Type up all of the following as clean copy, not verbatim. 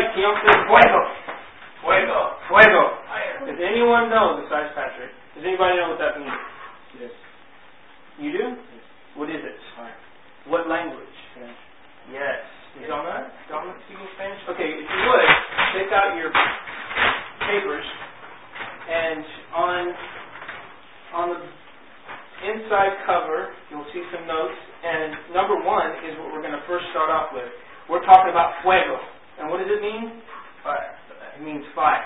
Can y'all say fuego? Fuego. Fuego. Does anyone know besides Patrick? Does anybody know what that means? Yes. You do? Yes. What is it? Fire. What language? Spanish. Yes. Is y'all know that? Y'all speaking Spanish? Okay, if you would, take out your papers and on the inside cover you'll see some notes, and number 1 is what we're going to first start off with. We're talking about fuego. And what does it mean? Fire. It means fire.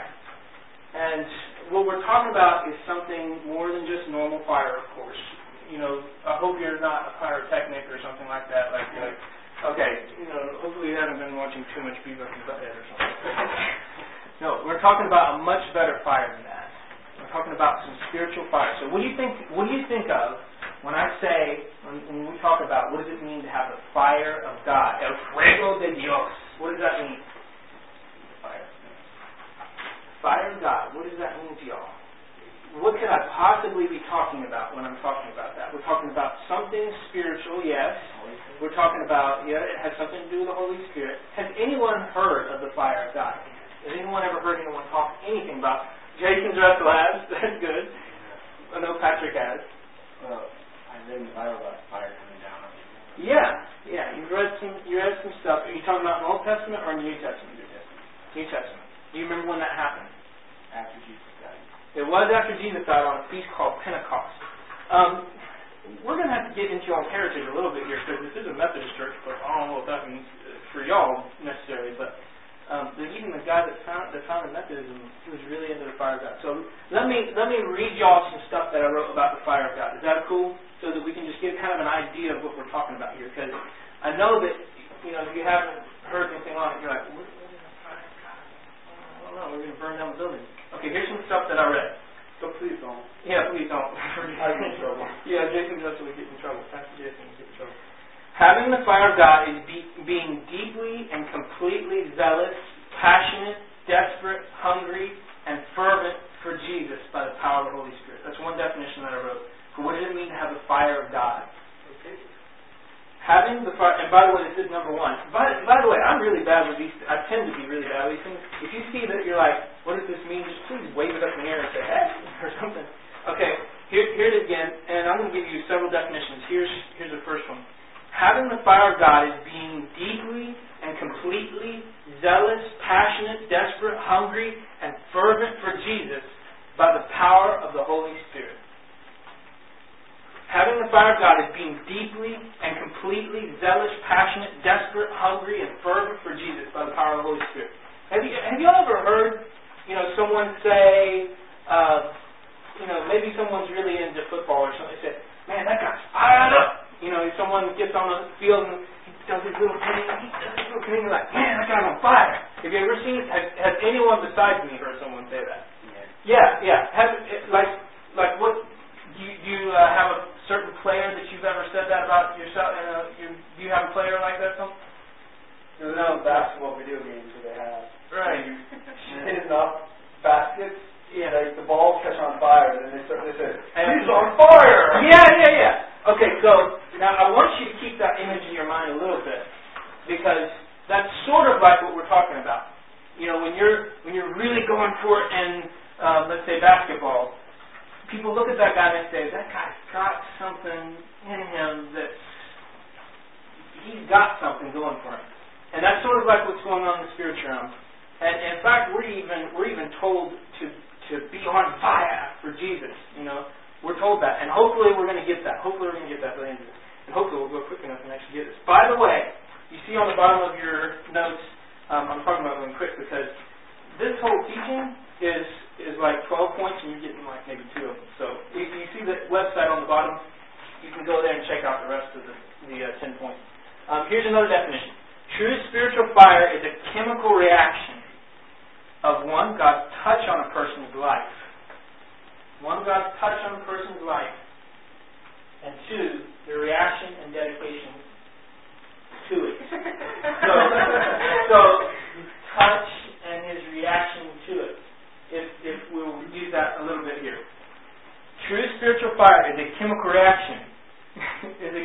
And what we're talking about is something more than just normal fire, of course. You know, I hope you're not a pyrotechnic or something like that. Okay, hopefully you haven't been watching too much Beavis and Butthead or something. No, we're talking about a much better fire than that. We're talking about some spiritual fire. So what do you think of when I say, when we talk about what does it mean to have the fire of God? El fuego de Dios. What does that mean? Fire. Fire of God. What does that mean to y'all? What could I possibly be talking about when I'm talking about that? We're talking about something spiritual, yes. We're talking about, it has something to do with the Holy Spirit. Has anyone heard of the fire of God? Has anyone ever heard anyone talk anything about Jason's Russell has? That's good. I know Patrick has. Well, I read in the Bible about fire coming down on people. Yeah. You read some stuff. Are you talking about the Old Testament or New Testament? New Testament. Do you remember when that happened? After Jesus died. It was after Jesus died on a feast called Pentecost. We're going to have to get into y'all's heritage a little bit here because this is a Methodist church, but I don't know what that means for y'all necessarily. But even the guy that founded Methodism, he was really into the fire of God. So let me read y'all some stuff that I wrote about the fire of God. Is that cool? So that we can just get kind of an idea of what we're talking about here. Because I know that if you haven't heard anything on it, you're like, what is the fire of God? I don't know. We're going to burn down the building. Okay, here's some stuff that I read. So please don't. Yeah, please don't. I get in trouble. Yeah, Jason Russell would get in trouble. Pastor Jason would get in trouble. Having the fire of God is being deeply and completely zealous, passionate, desperate, hungry, and fervent for Jesus by the power of the Holy Spirit. That's one definition that I wrote. For what does it mean to have the fire of God? Okay. Having the fire, and by the way, this is number 1. By the way, I'm really bad with these. I tend to be really bad with these things. If you see that you're like, what does this mean? Just please wave it up in the air and say, hey, or something. Okay, here it is again, and I'm going to give you several definitions. Here's the first one. Having the fire of God is being deeply and completely zealous, passionate, desperate, hungry, and fervent for Jesus by the power of the Holy Spirit. Having the fire of God is being deeply and completely zealous, passionate, desperate, hungry, and fervent for Jesus by the power of the Holy Spirit. Have you all ever heard, someone say, maybe someone's really into football or something. They say, man, that guy's fired up. Someone gets on the field and he does his little thing. You're like, man, that guy's on fire. Have you ever seen? Has anyone besides me heard someone say that? Yeah. Like what? Do you have a certain player that you've ever said that about yourself? Do you have a player like that? No basketball video games that they have. Right. Hit enough baskets. Yeah. Like the balls catch on fire, and then they say, he's on fire! Yeah. Okay, so now I want you to keep that image in your mind a little bit, because that's sort of like what we're talking about. When you're really going for it in, let's say, basketball, people look at that guy and say, that guy's got something in him he's got something going for him. And that's sort of like what's going on in the spiritual realm. And in fact, we're even told to be on fire for Jesus. We're told that, and hopefully we're going to get that. Hopefully we're going to get that by the end of it, and hopefully we'll go quick enough and actually get this. By the way, you see on the bottom of your notes, I'm talking about going quick because this whole teaching is like 12 points, and you're getting like maybe 2 of them. So if you see the website on the bottom, you can go there and check out the rest of the 10 points. Here's another definition. True spiritual fire is a chemical reaction of one, God's touch on a person's life. One, God's touch on a person's life. And 2, the reaction and dedication to it. So touch and his reaction to it. If we'll use that a little bit here. True spiritual fire is a chemical reaction.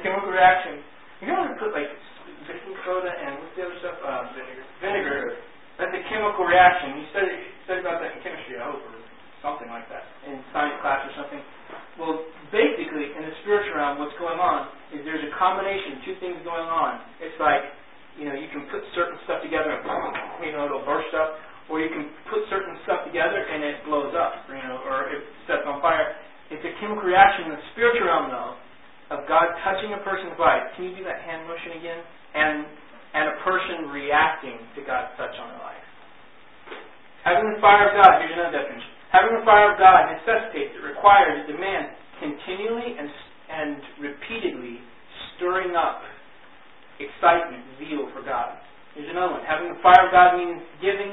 You don't want to put like baking soda and what's the other stuff? Vinegar. That's a chemical reaction. You studied about that in chemistry, I hope, or something like that, in science class or something. Well, basically, in the spiritual realm, what's going on is there's a combination, two things going on. It's like, you can put certain stuff together and it'll burst up, or you can put certain stuff together and it blows up, or it sets on fire. It's a chemical reaction in the spiritual realm, though, of God touching a person's life. Can you do that hand motion again? And a person reacting to God's touch on their life. Having the fire of God, here's another definition. Having the fire of God necessitates, it requires, it demands continually and repeatedly stirring up excitement, zeal for God. Here's another one. Having the fire of God means giving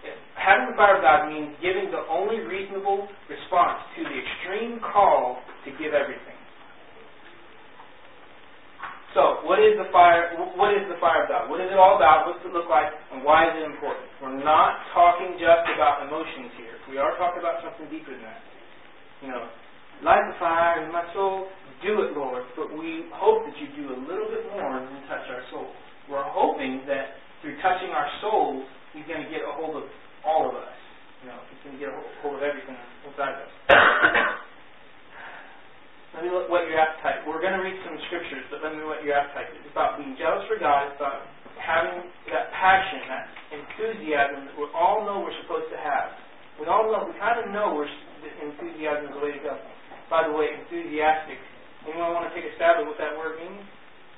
the only reasonable response to the extreme call to give everything. So, what is the fire of God? What is it all about? What's it look like? And why is it important? We're not talking just about emotions here. We are talking about something deeper than that. Light the fire in my soul. Do it, Lord. But we hope that you do a little bit more than touch our souls. We're hoping that through touching our souls, He's going to get a hold of all of us. He's going to get a hold of everything inside of us. Let me whet your appetite. We're going to read some scriptures, but let me whet your appetite. It's about being jealous for God. It's about having that passion, that enthusiasm that we all know we're supposed to have. We kind of know enthusiasm is the way to go. By the way, enthusiastic. Anyone want to take a stab at what that word means?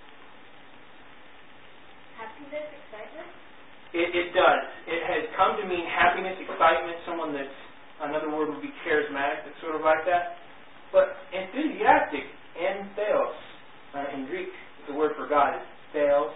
Happiness, excitement? It does. It has come to mean happiness, excitement, someone that's, another word would be charismatic, that's sort of like that. But enthusiastic, entheos, in Greek, the word for God is theos.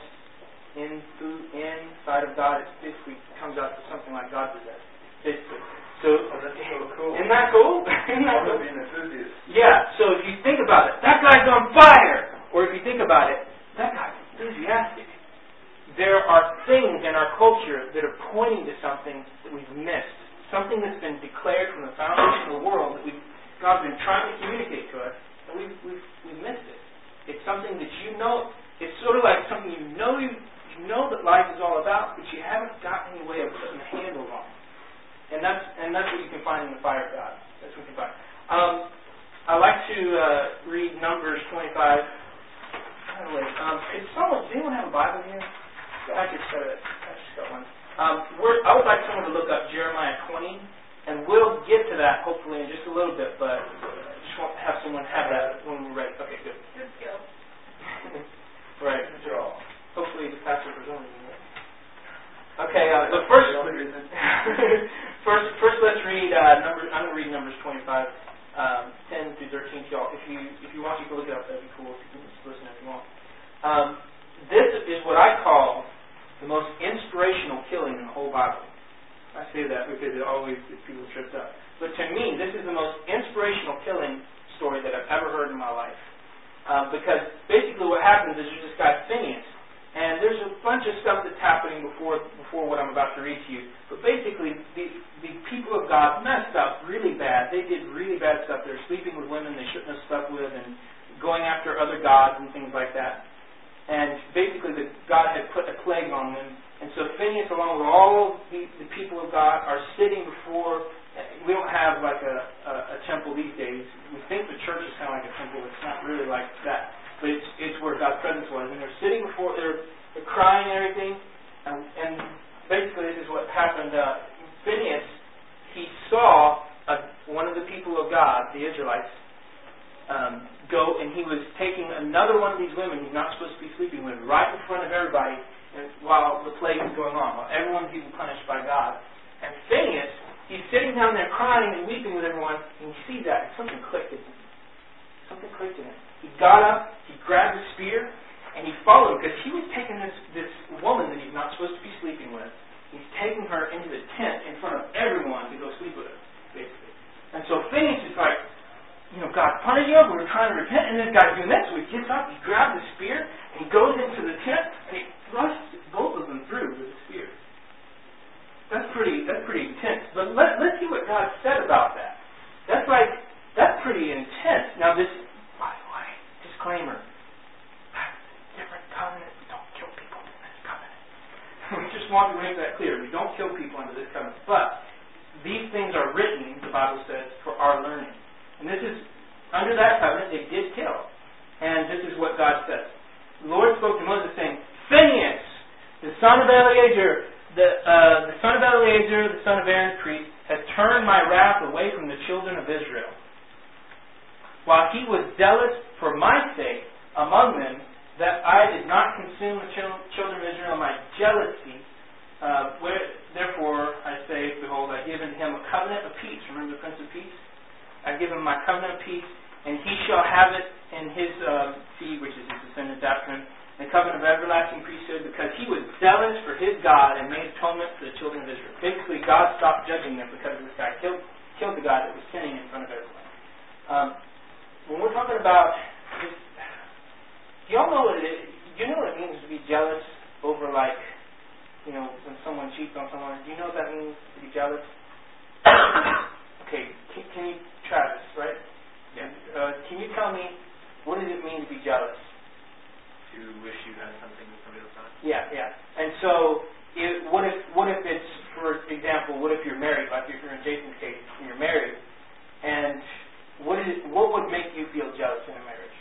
Inside of God, it basically comes out to something like God possessed. Basically. So, that's so cool. Isn't that cool? Isn't that cool? Be an enthusiast. Yeah, so if you think about it, that guy's on fire! Or if you think about it, that guy's enthusiastic. There are things in our culture that are pointing to something that we've missed. Something that's been declared from the foundation of the world that God's been trying to communicate to us, and we've missed it. It's something that it's sort of like something you know that life is all about, but you haven't got any way of putting a handle on it. And that's what you can find in the fire of God. That's what you can find. I like to read Numbers 25. By the way, does anyone have a Bible here? I just got one. I would like someone to look up Jeremiah 20. And we'll get to that hopefully in just a little bit, but I just want to have someone have that when we're ready. Okay, good. Good skill. Right. Hopefully the pastor presented me. Okay, but first let's read Numbers. I'm going to read Numbers 25, 10 through 13. Y'all, if you want, you can look it up. That'd be cool. You can just listen if you want. This is what I call the most inspirational killing in the whole Bible. I say that because it always gets people tripped up. But to me, this is the most inspirational killing story that I've ever heard in my life. Because basically what happens is there's this guy Phineas, and there's a bunch of stuff that's happening before what I'm about to read to you. But basically, the people of God messed up really bad. They did really bad stuff. They were sleeping with women they shouldn't have slept with, and going after other gods and things like that. And basically, God had put a plague on them. And so Phineas, along with all the people of God, are sitting before. We don't have like a temple these days. We think the church is kind of like a temple. It's not really like that, but it's where God's presence was. And they're sitting before. They're crying and everything. And basically, this is what happened. Phineas, he saw one of the people of God, the Israelites, go, and he was taking another one of these women he's not supposed to be sleeping with, right in front of everybody. And while the plague is going on, while everyone's being punished by God. And Phineas, he's sitting down there crying and weeping with everyone, and he sees that, and something clicked in him. Something clicked in him. He got up, he grabbed a spear, and he followed, because he was taking this woman that he's not supposed to be sleeping with. He's taking her into the tent in front of everyone to go sleep with her, basically. And so Phineas is like, God punished you, we're trying to repent, and this guy's doing that, so he gets up, he grabs the spear, and he goes into the tent, and he thrusts both of them through with the spear. That's pretty intense. But let's see what God said about that. That's pretty intense. Now this, by the way, disclaimer, different covenant, don't kill people in this covenant. We just want to make that clear. We don't kill people under this covenant. But these things are written, the Bible says, for our learning. And this is, under that covenant, they did kill. And this is what God says. The Lord spoke to Moses saying, Phinehas, the son of Eleazar, the son of Aaron priest, has turned my wrath away from the children of Israel. While he was zealous for my sake among them, that I did not consume the children of Israel, my jealousy. Therefore, I say, behold, I give unto him a covenant of peace. Remember the Prince of Peace? I give him my covenant of peace, and he shall have it in his seed, which is his descendants after him, the covenant of everlasting priesthood, because he was zealous for his God and made atonement for the children of Israel. Basically, God stopped judging them because this guy killed the guy that was sinning in front of everyone. When we're talking about this, do y'all know what it is? Do you know what it means to be jealous over, like, when someone cheats on someone? Do you know what that means, to be jealous? Okay, can you, Travis, right? Yeah. Can you tell me, what does it mean to be jealous? To wish you had something that somebody else had. Yeah. And so, what if it's, for example, what if you're married, like if you're in Jason's case, and you're married, and what would make you feel jealous in a marriage?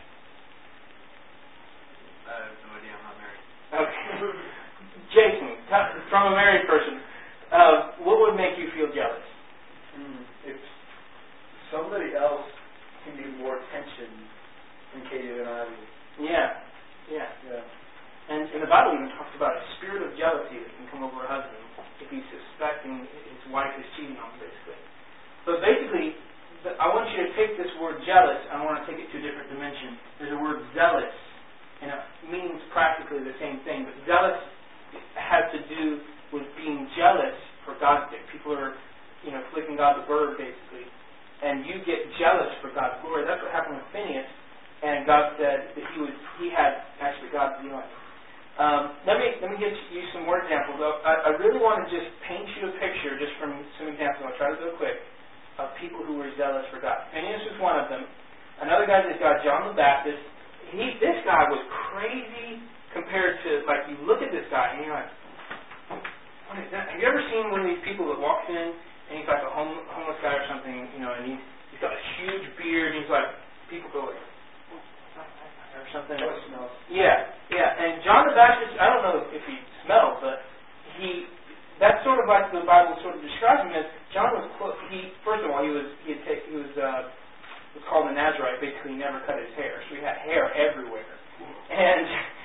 I have no idea, I'm not married. Okay. Jason, from a married person, what would make you feel jealous? If somebody else can get more attention than Katie than I do. Yeah. And the Bible even talks about a spirit of jealousy that can come over a husband if he's suspecting his wife is cheating on him, basically. But basically, I want you to take this word jealous, and I want to take it to a different dimension. There's a word zealous, and it means practically the same thing, but zealous has to do with being jealous for God's sake. People are, flicking God the bird, basically, and you get jealous for God's glory. That's what happened with Phinehas. And God said that he had actually God's dealing. Let me get you some more examples. I really want to just paint you a picture just from some examples. I'll try to go quick, of people who were zealous for God. Phinehas was one of them. Another guy is John the Baptist. This guy was crazy compared to, like, you look at this guy and you're like, what is that? Have you ever seen one of these people that walks in and he's like a homeless guy or something, and he's got a huge beard and he's like, people go like, or something. Oh, it smells. Yeah. And John the Baptist, I don't know if he smelled, but that's sort of like the Bible sort of describes him as. John was close. First of all, he was called a Nazarite. Basically, he never cut his hair, so he had hair everywhere. And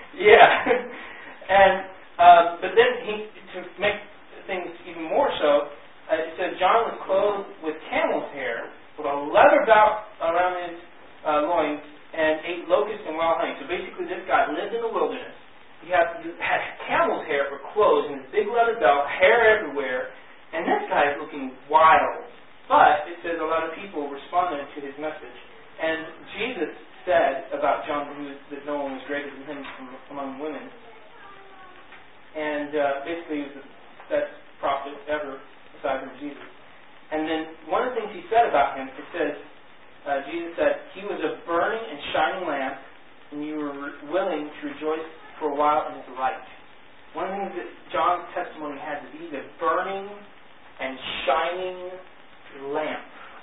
but then to make things even more so, it said John was clothed with camel's hair, with a leather belt around his loins, and ate locusts and wild honey. So basically, this guy lived in the wilderness. He had camel's hair for clothes and his big leather belt, hair everywhere, and this guy is looking wild. But it says a lot of people responded to his message. And Jesus said about John that no one was greater than him among women. And basically, he was the best prophet ever, aside from Jesus. And then one of the things he said about him, it says, Jesus said, he was a burning and shining lamp, and you were willing to rejoice for a while in his light. One of the things that John's testimony had is he's a burning and shining lamp.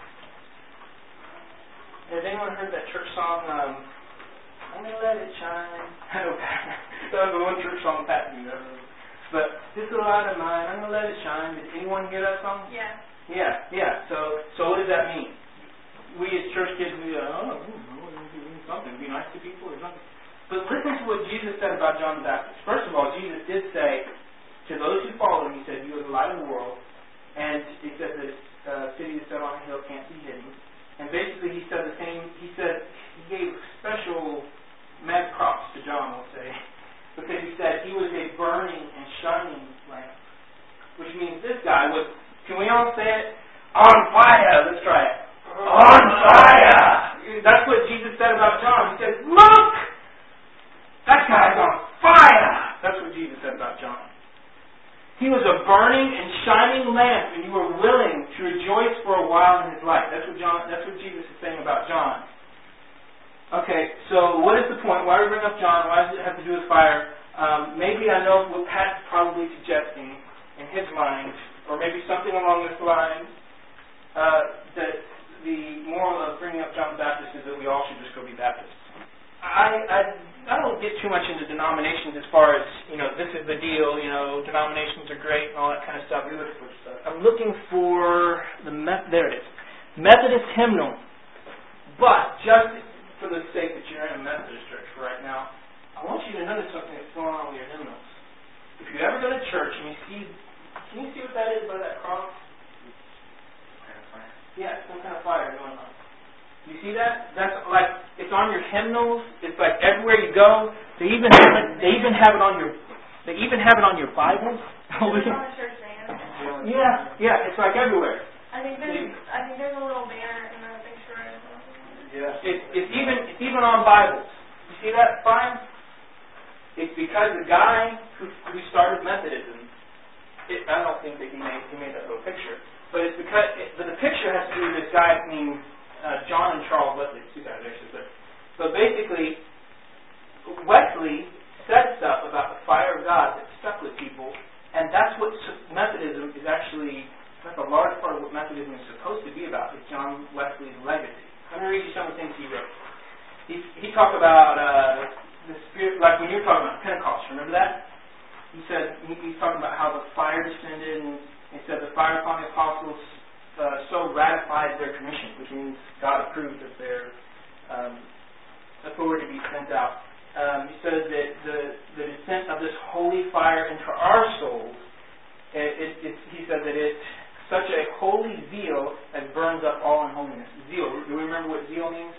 Has anyone heard that church song, I'm going to let it shine? I know that was the one church song Pat knew. But this little light of mine, I'm going to let it shine. Did anyone hear that song? Yeah. Yeah. So what does that mean? We as church kids, we something, be nice to people or something. But listen to what Jesus said about John the Baptist. First of all, Jesus did say to those who follow him, he said, you are the light of the world. And he said that a city that's set on a hill can't be hidden. And basically he said the same, he gave special mad props to John, we'll say, because he said he was a burning and shining lamp. Which means this guy was, can we all say it? On fire! Let's try it. On fire! That's what Jesus said about John. He said, look! That guy's on fire! That's what Jesus said about John. He was a burning and shining lamp, and you were willing to rejoice for a while in his light. That's what Jesus is saying about John. Okay, so what is the point? Why do we bring up John? Why does it have to do with fire? Maybe I know what Pat probably probably suggesting in his mind, or maybe something along this line, that the moral of bringing up John the Baptist is that we all should just go be Baptists. I don't get too much into denominations as far as, this is the deal, denominations are great and all that kind of stuff. I'm looking for there it is. Methodist hymnal. But just for the sake that you're in a Methodist church for right now, I want you to notice something that's going on with your hymnals. If you ever go to church and can you see what that is by that cross? Yeah, some kind of fire going on. You see that? That's like, it's on your hymnals. It's like everywhere you go. They even have it on your Bibles. It's on the church van. Yeah. It's like everywhere. I think there's a little banner in the picture. Yes. It's even on Bibles. You see that, Brian? It's because the guy who started Methodism. I don't think that he made that little picture. But it's because the picture has to do with this guy named John and Charles Wesley, two guys actually. But basically, Wesley said stuff about the fire of God that stuck with people, and that's what Methodism is actually. That's a large part of what Methodism is supposed to be about. Is John Wesley's legacy. I'm going to read you some of the things he wrote. He talked about the Spirit, like when you were talking about Pentecost. Remember that? He said he's talking about how the fire descended, and he said the fire upon the apostles so ratified their commission, which means God approved of their authority to be sent out. He said that the descent of this holy fire into our souls, he said that it's such a holy zeal as burns up all unholiness. Zeal. Do we remember what zeal means?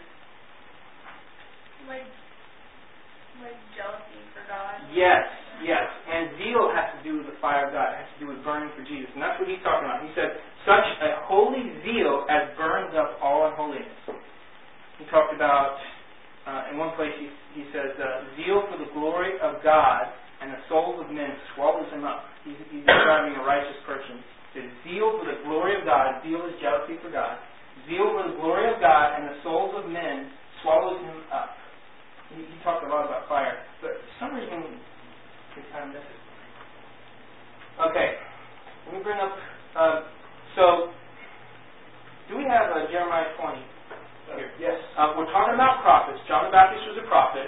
Like jealousy for God. Yes. And zeal has to do with the fire of God. It has to do with burning for Jesus. And that's what he's talking about. He said, such a holy zeal as burns up all unholiness. He talked about, in one place he says, zeal for the glory of God and the souls of men swallows him up. He's describing a righteous person. He says, zeal for the glory of God, zeal is jealousy for God. Zeal for the glory of God and the souls of men swallows him up. He talked a lot about fire. But for some reason, we kind of miss it. Okay. Let me bring up... So, do we have Jeremiah 20 here? Yes. We're talking about prophets. John the Baptist was a prophet.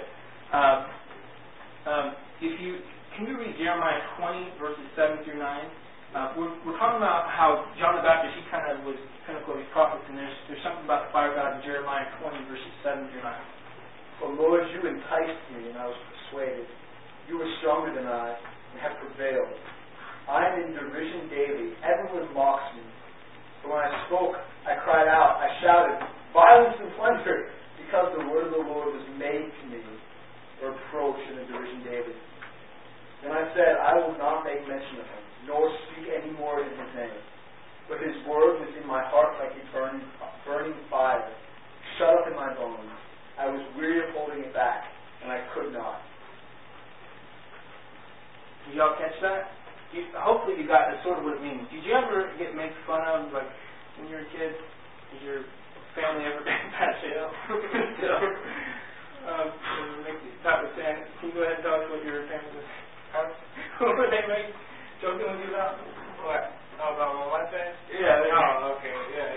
Can you read Jeremiah 20, verses 7 through 9? We're talking about how John the Baptist, he kind of was pinnacle of these prophets, and there's something about the fire of God in Jeremiah 20, verses 7 through 9. For Lord, you enticed me, and I was persuaded. You were stronger than I, and have prevailed. I am in derision daily. Everyone mocks me. But when I spoke, I cried out, I shouted, violence and plunder, because the word of the Lord was made to me, or reproach and a derision daily. Then I said, I will not make mention of him, nor speak any more in his name. But his word was in my heart like a burning fire, shut up in my bones. I was weary of holding it back, and I could not. Did y'all catch that? Hopefully you got sort of what it means. Did you ever get made fun of, like, when you were a kid? Did your family ever pass it up? Stop with saying, can you go ahead and tell us what your family was? What were they make joking with you about? What? Oh, about my wife? Yeah. Oh, okay.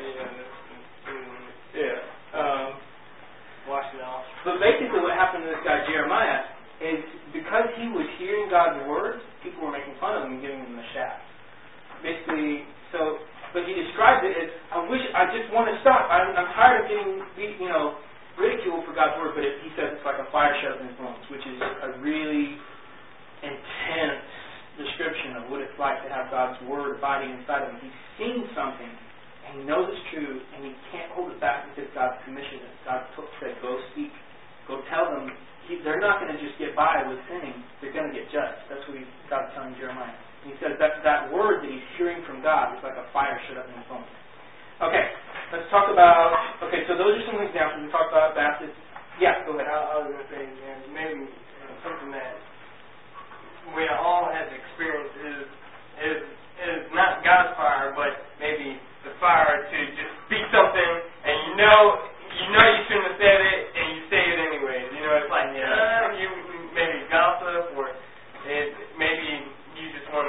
Yeah. Wash it off. But basically what happened to this guy Jeremiah is because he was hearing God's words, people were making fun of him and giving him the shaft. Basically, but he described it as, I just want to stop. I'm tired of getting ridiculed for God's word, but he says it's like a fire shut up in his bones, which is a really intense description of what it's like to have God's word abiding inside of him. He's seen something, and he knows it's true, and he can't hold it back because God's commissioned it. God said, go speak, go tell them. They're not going to just get by with sinning. They're going to get judged. That's what God's telling Jeremiah. And he says that word that he's hearing from God is like a fire shut up in his bones. Okay, let's talk about... Okay, so those are some examples. We talked about Baptist. Yeah, go ahead. I was going to say, maybe something that we all have experienced is not God's fire, but maybe the fire to just speak something, and you know you shouldn't have said it, and you say it anyways. It's like you maybe gossip, or maybe you just want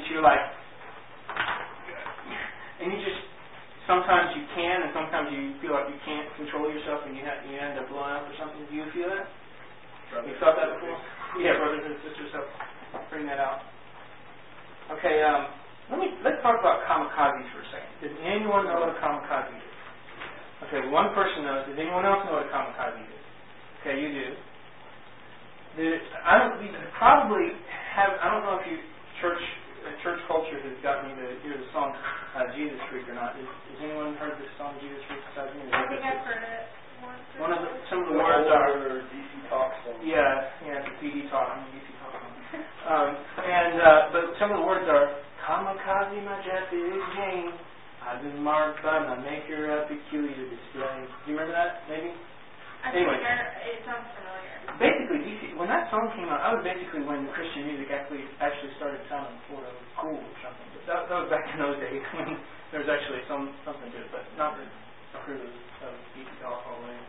you're like, and you just, sometimes you can, and sometimes you feel like you can't control yourself, and you end up blowing up or something. Do you feel that? You felt that before? Yeah, brothers and sisters, so bring that out. Okay, let's talk about kamikazes for a second. Does anyone know what a kamikaze is? Okay, one person knows. Does anyone else know what a kamikaze is? Okay, you do. I don't know if church culture has gotten you to hear the song Jesus Freak or not. Has anyone heard this song Jesus Freak besides me? I think I've heard it once. Some of the words are DC Talk song. Yeah, it's a CD Talk. I'm a DC Talk song. But some of the words are kamikaze, my Japanese Jane. I've been marked by my maker a peculiar display. Do you remember that? Maybe. Anyway, It sounds familiar. Basically, when that song came out, that was basically when Christian music actually started sounding sort of cool or something. But that was back in those days when there was actually something to it, but not the crew of DC Talk all the way.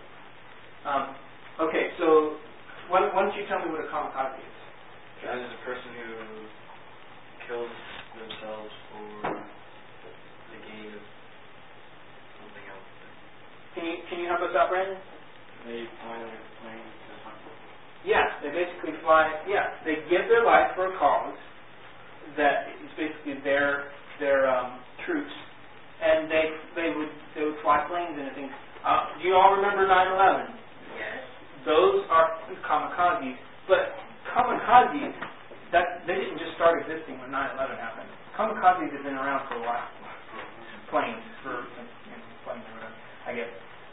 Okay, so why don't you tell me what a kamikaze is? That is a person who kills themselves for the gain of something else. Can you help us out, Brandon? They fly on a plane to something. Yeah, they basically fly. Yeah, they give their life for a cause that is basically their troops, and they would fly planes and things. Do you all remember 9/11? Yes. Those are kamikazes, but kamikazes they didn't just start existing when 9/11 happened. Kamikazes have been around for a while. Planes or whatever, I guess.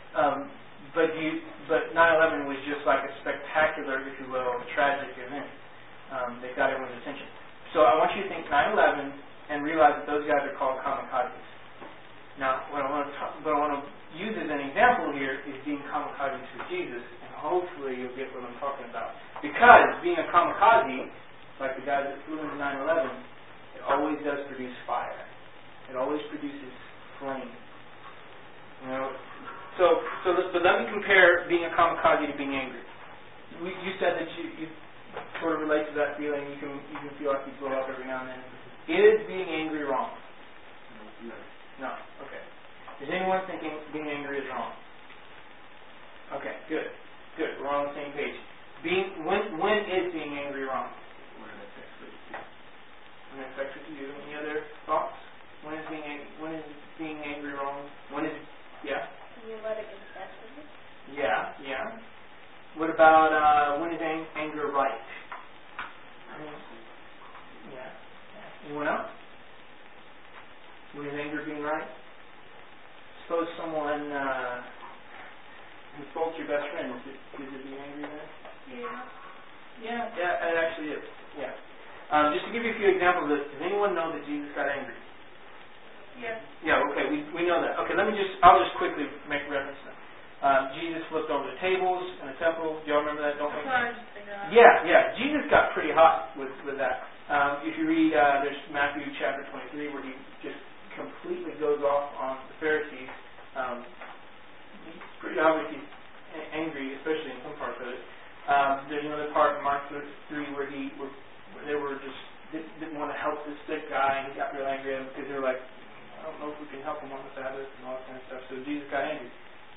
But 9/11 was just like a spectacular, if you will, tragic event. They got everyone's attention. So I want you to think 9/11 and realize that those guys are called kamikazes. Now, what I want to use as an example here is being kamikazes for Jesus, and hopefully you'll get what I'm talking about. Because being a kamikaze, like the guys that flew into 9/11, it always does produce fire. It always produces flame. You know. So let me compare being a kamikaze to being angry. You said that you sort of relate to that feeling. You can feel like you blow up every now and then. Is being angry wrong? No. Okay. Is anyone thinking being angry is wrong? Okay. Good. We're on the same page. When is being angry wrong? When it affects you. Any other thoughts? When is being angry wrong? Yeah. You let it get excessive. Yeah. What about when is anger right? Yeah. Anyone else? When is anger being right? Suppose someone insults your best friend. Is it being angry then? Yeah. Yeah, it actually is. Yeah. Just to give you a few examples of this, does anyone know that Jesus got angry? Yes. Yeah, okay, we know that. Okay, I'll just quickly make reference to that. Jesus flipped over the tables in the temple. Do y'all remember that? Don't we? Yeah. Jesus got pretty hot with that. If you read, there's Matthew chapter 23 where he just completely goes off on the Pharisees. He's pretty obviously angry, especially in some parts of it. There's another part in Mark 3 where they were just didn't want to help this sick guy, and he got real angry at him because they were like, I don't know if we can help him on the Sabbath and all that kind of stuff. So Jesus got angry.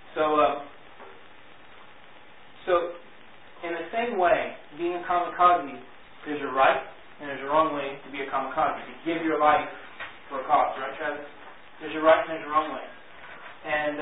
So in the same way, being a kamikaze, there's a right and there's a wrong way to be a kamikaze. To give your life for a cause, right, Travis? There's a right and there's a wrong way. And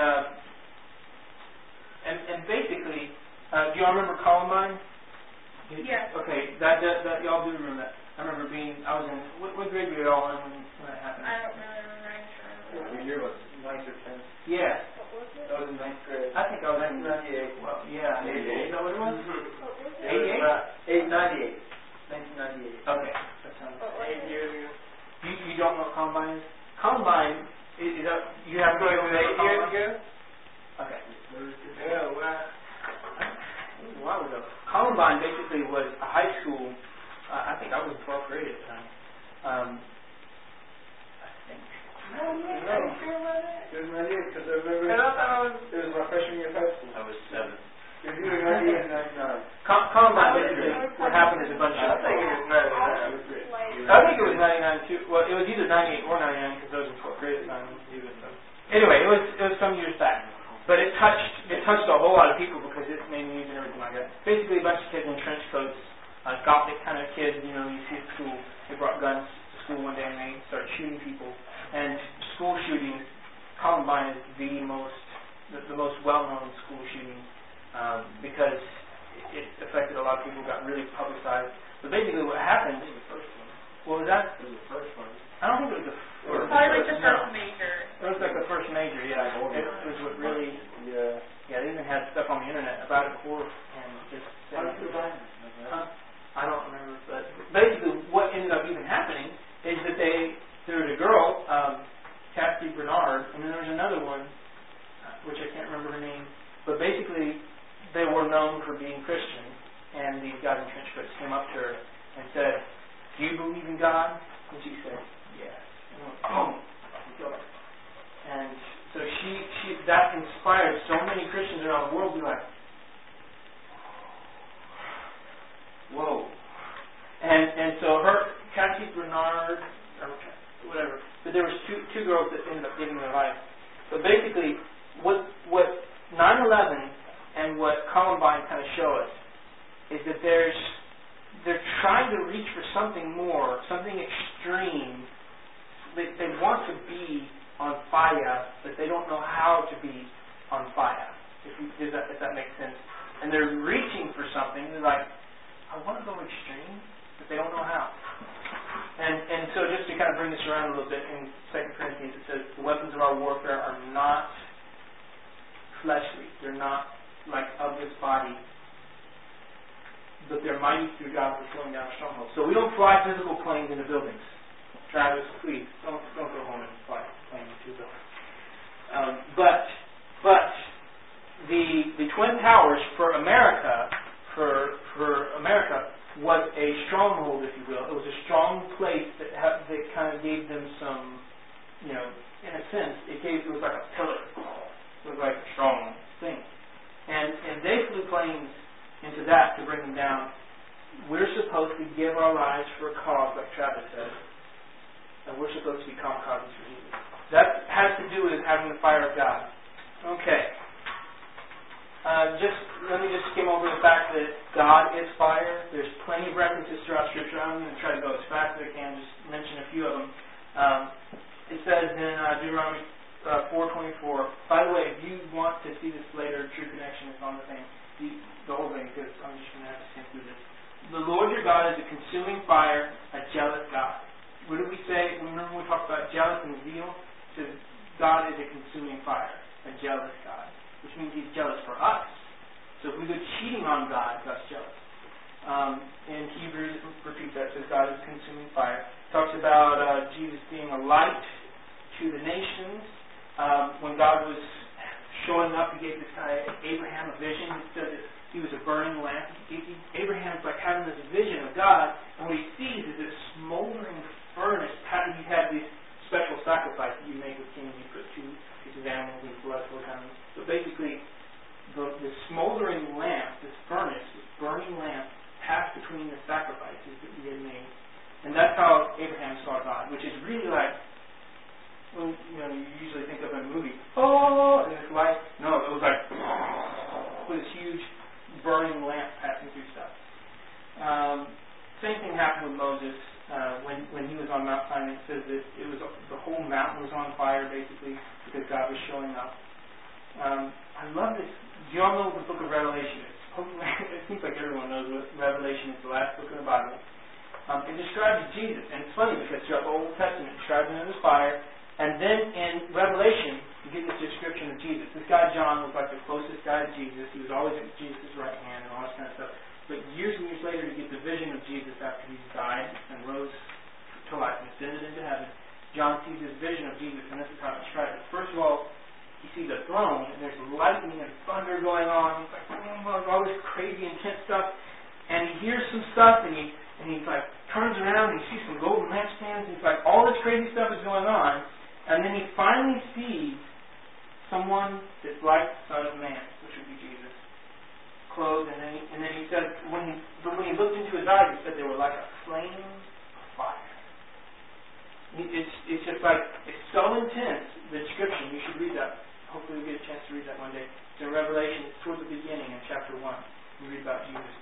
basically, do y'all remember Columbine? Yes. Okay, that y'all do remember that. I was in, what grade were y'all in when that happened? I don't really remember. What year was it? 9th or 10th? Yeah. What was it? That was in 9th grade. I think I was in 1998. Well, yeah. 88. Is that what it was? What was it? 88? 1998. Okay. That sounds What was 8 it? years ago. You don't know what Columbine is? Columbine, is that, you have So it no was idea 8 what years Columbine ago? is? Okay. Yeah, wow. It was a while ago. Columbine basically was a high school, I think I was in 12th grade at the time. I think. Oh, yeah. Are you sure about it? It was 98 because I remember it was my freshman year of high school. I was 7. It was either 98 or 99. Columbine basically, what happened is a bunch I of... think it was 99. I think it was 99 basically a bunch of kids in trench coats, Gothic kind of kids, you see at school. They brought guns to school one day and they started shooting people. And school shootings, Columbine is the most well-known school shooting because it affected a lot of people, got really publicized. But basically what happened, what was that? It was the first one. I don't think it was the first. Probably like the first No. major. It was like the first major, yeah. It was what really, Yeah. they even had stuff on the internet about it before, and just How did you buy it? I don't remember, but basically what ended up even happening is that there was a girl, Kathy Bernard, and then there was another one, which I can't remember her name, but basically they were known for being Christian, and these guys in trench coats came up to her and said, "Do you believe in God?" And she said, "Yes." And went, boom, killed her. And so that inspired so many Christians around the world to be like, whoa. And so Kathy Bernard, or whatever, but there was two girls that ended up giving their life. But basically, what 9/11 and what Columbine kind of show us is that they're trying to reach for something more, something extreme. They want to be on fire, but they don't know how to be on fire, if that makes sense. And they're reaching for something. They're like, I want to go extreme, but they don't know how. And so just to kind of bring this around a little bit, in 2 Corinthians it says, the weapons of our warfare are not fleshly. They're not like of this body, but they're mighty through God for pulling down strongholds. So we don't fly physical planes into buildings. Travis, please, don't go home and fly planes into buildings. But the Twin Towers for America, was a stronghold, if you will. It was a strong place that kind of gave them some, in a sense, it was like a pillar. It was like a strong thing. And they flew planes into that to bring them down. We're supposed to give our lives for a cause, like Travis said. And we're supposed to be kamikazes for Jesus. That has to do with having the fire of God. Okay. Let me just skim over the fact that God is fire. There's plenty of references throughout Scripture. I'm going to try to go as fast as I can, just mention a few of them. It says in Deuteronomy 4:24. By the way, if you want to see this later, True Connection is on the thing, the whole thing, because I'm just going to have to skim through this. The Lord your God is a consuming fire, a jealous God. What did we say? Remember when we talked about jealous and zeal? So God is a consuming fire, a jealous God, which means He's jealous for us. So if we go cheating on God, God's jealous. In Hebrews, it repeats that, says God is a consuming fire. It talks about Jesus being a light to the nations. When God was showing up, He gave this guy Abraham a vision. He said that he was a burning lamp. Abraham's like having this vision of God, and what he sees is this smoldering furnace. He had these special sacrifices you make with kings. You put 2 pieces of animals and blood 4 times. So basically, the smoldering lamp, this furnace, this burning lamp, passed between the sacrifices that he had made. And that's how Abraham saw God, which is really like, well, you usually think of in a movie, and it's light. No, it was like, with this huge burning lamp passing through stuff. Same thing happened with Moses when he was on Mount Sinai. It says that the whole mountain was on fire, basically, because God was showing up. I love this. Do you all know what the book of Revelation is? It seems like everyone knows what Revelation is, the last book of the Bible. It describes Jesus, and it's funny because throughout the Old Testament it describes him as fire, and then in Revelation you get this description of Jesus. This guy John was like the closest guy to Jesus. He was always at Jesus' right hand and all this kind of stuff. But years and years later you get the vision of Jesus after he died and rose to life and ascended into heaven. John sees this vision of Jesus, and this is how it describes it. First of all, he sees a throne, and there's lightning and thunder going on. It's like, all this crazy, intense stuff. And he hears some stuff, and he like turns around, and he sees some golden lampstands, and it's like all this crazy stuff is going on. And then he finally sees someone that's like the Son of Man, which would be Jesus, clothed. And then he said, when he looked into his eyes, he said they were like a flame of fire. It's just like, it's so intense, the description. You should read that. Hopefully we get a chance to read that one day. It's in Revelation. It's toward the beginning in chapter 1. We read about Jesus.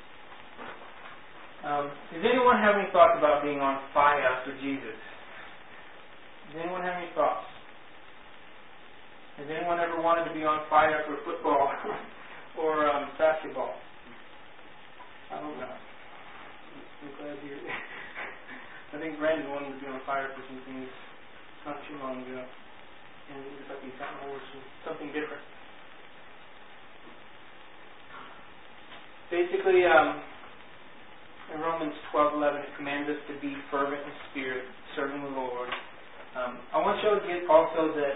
Does anyone have any thoughts about being on fire for Jesus? Does anyone have any thoughts? Has anyone ever wanted to be on fire for football or basketball? I don't know. I'm glad you're... I think Brandon wanted to be on fire for some things not too long ago. And it looks like he's gotten over something different. Basically, in Romans 12:11, it commands us to be fervent in spirit, serving the Lord. I want you to get also that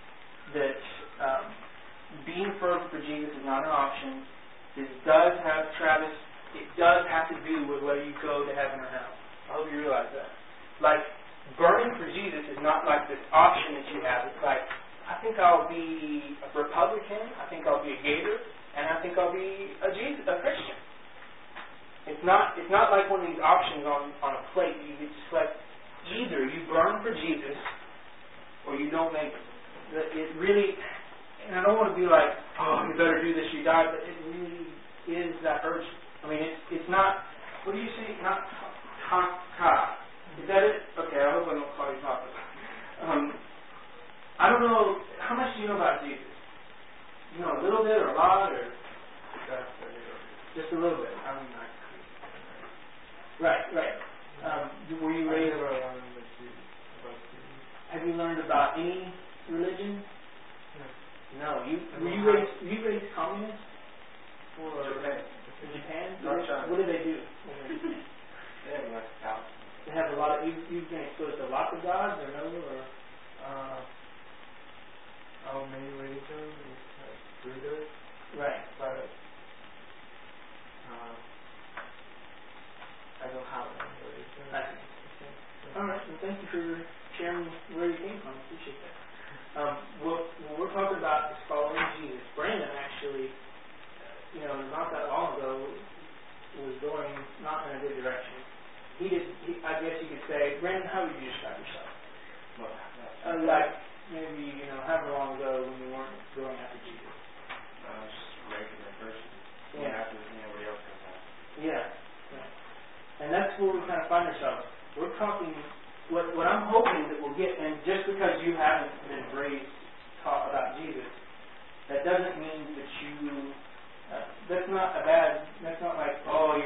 being fervent for Jesus is not an option. It does have, Travis, it does have to do with whether you go to heaven or hell. I hope you realize that. Like, burning for Jesus is not like this option that you have. It's like, I think I'll be a Republican, I think I'll be a Gator, and I think I'll be a Christian. It's not like one of these options on a plate that you get to select. Either you burn for Jesus or you don't make it. It really, and I don't want to be like, oh, you better do this, you die, but it really is that urge. I mean, it's not, what do you say? Not ta. Is that it? Okay, I hope I don't call you Papa. I don't know, how much do you know about Jesus? You know a little bit or a lot or? Just a little bit. I'm not. Right. Were you raised? Have you learned about any religion? No. Were you raised communist? Or Japan? What do they do? They have a lot of. You've been exposed to lots of gods, or no? Or our main religion is Buddha. Right. But I don't have any religion. All right. Well, thank you for sharing where you came from. Appreciate that. When we're talking about is following Jesus, Brandon actually, not that long ago, was going not in a good direction. I guess you could say, Brandon, how would you describe yourself? Like maybe, however long ago when you weren't going after Jesus. Just a regular person. Yeah. After everybody else comes out. Yeah. And that's where we kind of find ourselves. We're talking, what I'm hoping that we'll get, and just because you haven't been raised taught about Jesus, that doesn't mean that that's not like,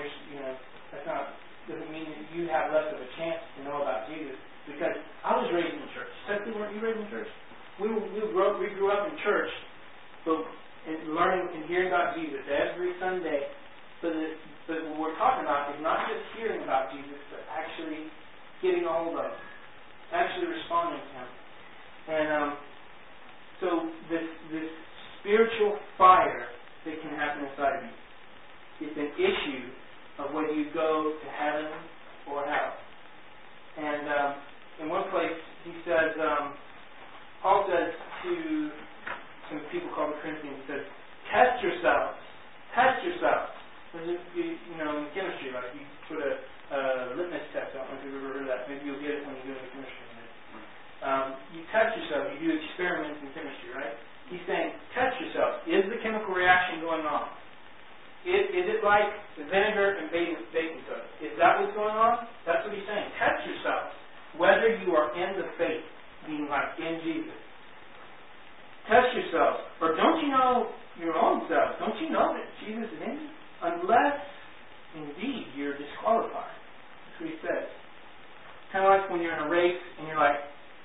doesn't mean that you have less of a chance to know about Jesus. Because I was raised in church. Cecily, weren't you raised in church? We grew up in church, but learning and hearing about Jesus every Sunday. But what we're talking about is not just hearing about Jesus, but actually getting a hold of Him, actually responding to Him. And so this spiritual fire that can happen inside of you, it's an issue of whether you go to heaven or hell. And in one place, he says, Paul says to some people called the Corinthians, he says, test yourselves. In chemistry, like you put a litmus test. I don't know if you've ever heard of that. Maybe you'll get it when you go into chemistry. You test yourself. You do experiments in chemistry, right? He's saying, test yourself. Is the chemical reaction going on? Is it like vinegar and baking soda? Is that what's going on? That's what he's saying. Test yourself whether you are in the faith, being like in Jesus. Test yourselves. Or don't you know your own selves? Don't you know that Jesus is in you? Unless, indeed, you're disqualified. That's what he says. Kind of like when you're in a race and you're like,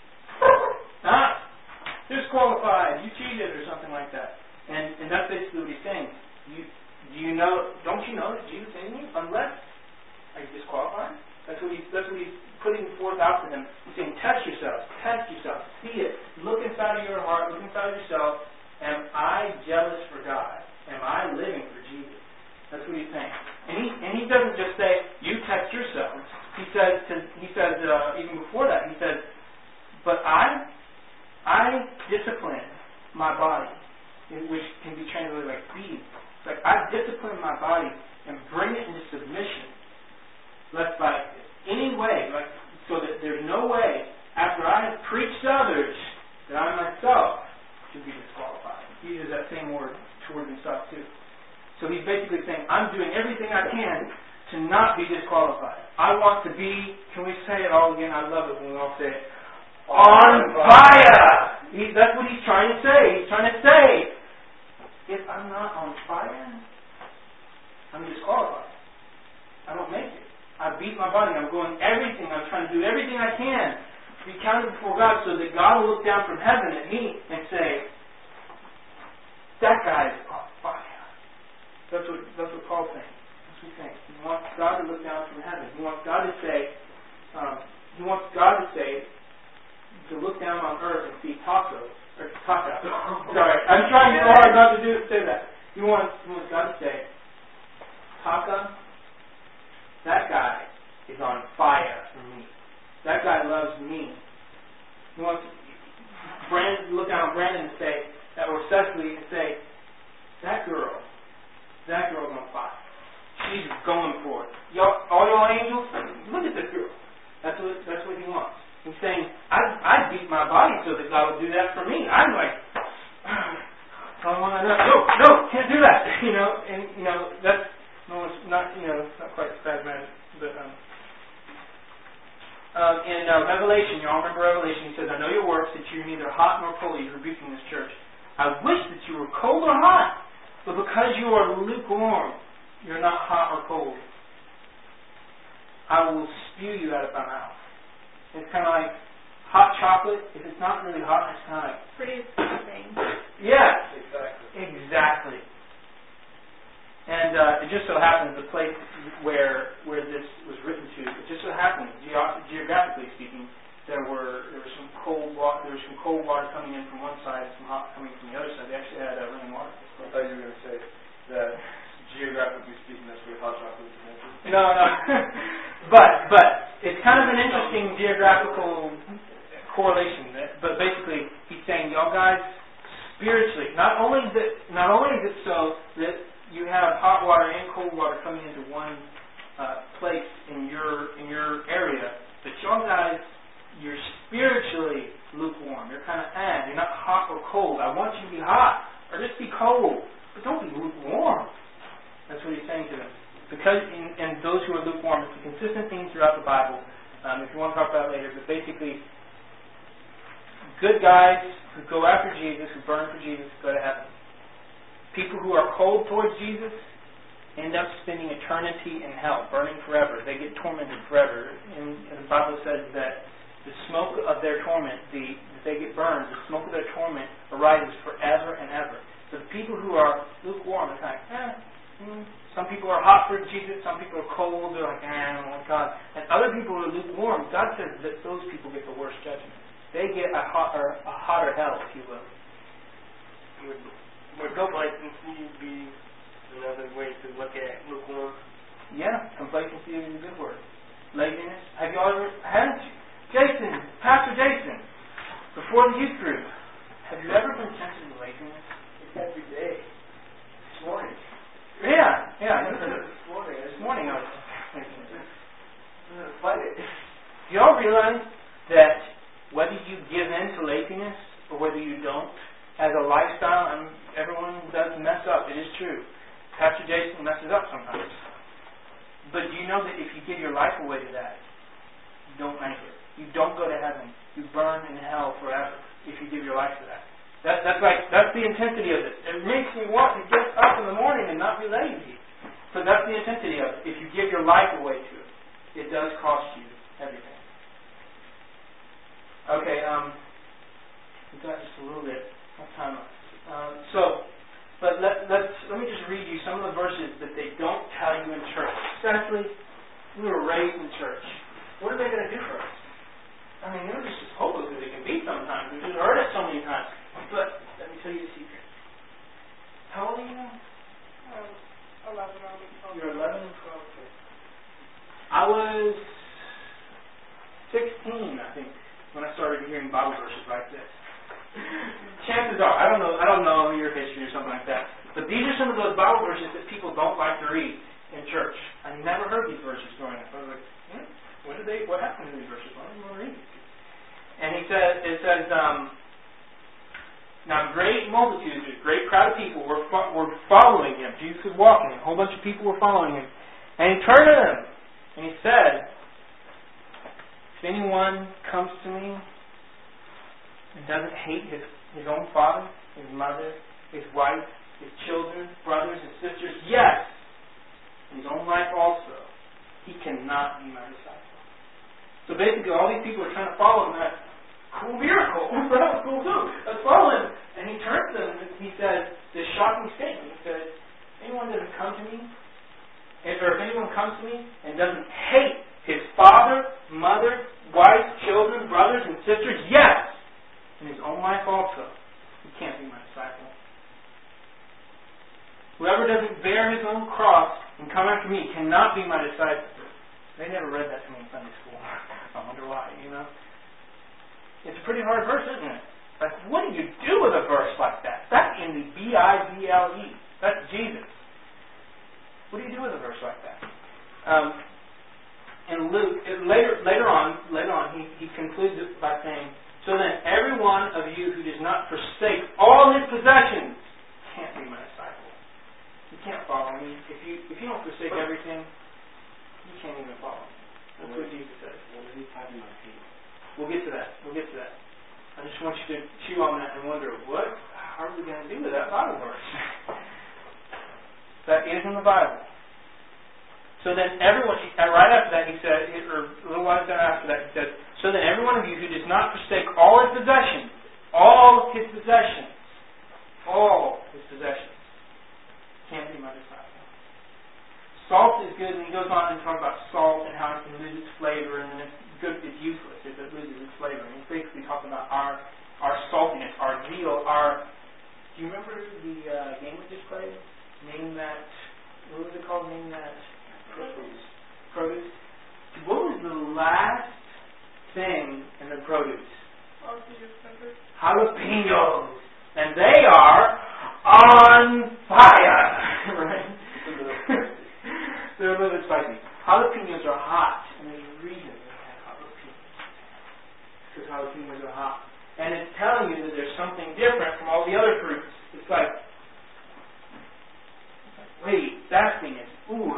disqualified, you cheated or something like that. And that's basically what he's saying. Don't you know that Jesus is in you? Unless, are you disqualified? That's what he's putting forth out to them. He's saying, test yourself, see it, look inside of your heart, look inside of yourself. Am I jealous for God? Am I living for Jesus? That's what he's saying. And he doesn't just say, you test yourself. He says even before that, he says, but I discipline my body, which can be translated like beating. It's like I discipline my body and bring it into submission. Lest by any way, so that there's no way after I have preached to others that I myself should be disqualified. He uses that same word toward himself too. So he's basically saying, I'm doing everything I can to not be disqualified. I want to be, can we say it all again? I love it when we all say it. On fire! That's what he's trying to say. He's trying to say, if I'm not on fire, I'm disqualified. I don't make it. I beat my body. I'm trying to do everything I can to be counted before God so that God will look down from heaven at me and say, that guy's on fire. That's what Paul's saying. That's what he's saying. He wants God to look down from heaven. He wants God to say, to look down on earth and see Taco. Sorry, I'm trying so hard not to say that. He wants God to say, Taka, that guy is on fire for me. That guy loves me. He wants Brandon to look down on Brandon and say, or Cecily and say, that girl's on fire. She's going for it. All y'all angels, look at this girl. That's what he wants. He's saying, I beat my body so that God will do that for me. I'm like, no, can't do that. That's it's not quite as bad, man. But in Revelation, y'all remember Revelation? He says, I know your works, that you're neither hot nor cold. He's rebuking this church. I wish that you were cold or hot, but because you are lukewarm, you're not hot or cold. I will spew you out of my mouth. It's kind of like hot chocolate. If it's not really hot, it's kind of like... Pretty thing. Yeah. Exactly. And it just so happens the place where this was written to, it just so happens, geographically speaking, there was some cold water coming in from one side and some hot coming from the other side. They actually had running water. I thought you were going to say that geographically speaking, that's where hot chocolate is mentioned. No. But it's kind of an interesting geographical correlation. But basically, he's saying, y'all guys, spiritually, not only is it so that you have hot water and cold water coming into one place in your area, but y'all guys, you're spiritually lukewarm. You're kind of you're not hot or cold. I want you to be hot or just be cold, but don't be lukewarm. That's what he's saying to them. Because and those who are lukewarm, it's a consistent theme throughout the Bible. If you want to talk about it later, but basically, good guys who go after Jesus, who burn for Jesus, go to heaven. People who are cold towards Jesus end up spending eternity in hell, burning forever. They get tormented forever. And the Bible says that the smoke of their torment, they get burned, the smoke of their torment arises forever and ever. So the people who are lukewarm are kind of, some people are hot for Jesus, some people are cold, they're like, oh my God. And other people who are lukewarm, God says that those people get the worst judgment. They get a hotter hell, if you will. Would complacency be another way to look at lukewarm? Yeah, complacency is a good word. Laziness. Have you ever had Jason, Pastor Jason, before the youth group, have you ever been tempted to laziness? Every day. This morning. Yeah. This morning I was thinking of this. I'm going to fight it. Do y'all realize that whether you give in to laziness or whether you don't, as a lifestyle, and everyone does mess up, it is true. Pastor Jason messes up sometimes. But do you know that if you give your life away to that, you don't make it. You don't go to heaven. You burn in hell forever if you give your life to that. That's the intensity of it. It makes me want to get up in the morning and not be lazy. But that's the intensity of it. If you give your life away to it, it does cost you everything. Okay, we've got just a little bit of time left. But let me just read you some of the verses that they don't tell you in church. Especially, we were raised in church. What are they going to do for us? I mean, they were just hopeless as they can be sometimes. We've just heard it so many times. But let me tell you a secret. How old are you now? 11. You're 11 and 12. Okay. I was 16, I think, when I started hearing Bible verses like this. Chances are, I don't know your history or something like that, but these are some of those Bible verses that people don't like to read in church. I never heard these verses growing up. I was like, what happened to these verses? Why don't you want to read these? And it says, Now great multitudes, a great crowd of people were following him. Jesus was walking, a whole bunch of people were following him. And he turned to them, and he said, if anyone comes to me and doesn't hate his own father, his mother, his wife, his children, brothers and sisters, yes, his own life also, he cannot be my disciple. So basically all these people are trying to follow him. That's cool miracle. That was cool too. Let's follow him. And he turns to them and he says this shocking statement. He says, if anyone doesn't come to me, or if anyone comes to me and doesn't hate his father, mother, wife, children, brothers and sisters, yes, and his own life also, he can't be my disciple. Whoever doesn't bear his own cross and come after me cannot be my disciple. They never read that to me in Sunday school. I wonder why, It's a pretty hard verse, isn't it? Like, what do you do with a verse like that? That's in the Bible. That's Jesus. What do you do with a verse like that? And Luke, later on, he concludes it by saying, so then every one of you who does not forsake all his possessions can't be my disciple. You can't follow me. If you don't forsake everything, you can't even follow me. That's what Jesus says. What is he talking about? We'll get to that. I just want you to chew on that and wonder, what are we going to do with that Bible verse? That is in the Bible. So then everyone, right after that he said, or a little while after that he said, so then every one of you who does not forsake all his possessions, can't be my disciple. Salt is good, and he goes on and talks about salt and how it can lose its flavor, and then it's useless if it loses its flavor. And he's basically talking about our saltiness, our zeal, do you remember the game we just played? What was it called? Name that produce. What was the last thing in the produce? Jalapenos. And they are on fire. Right? They're a little bit spicy. Jalapenos are hot, and there's a reason they have jalapenos. Because jalapenos are hot. And it's telling you that there's something different from all the other fruits. It's like, wait, that thing is,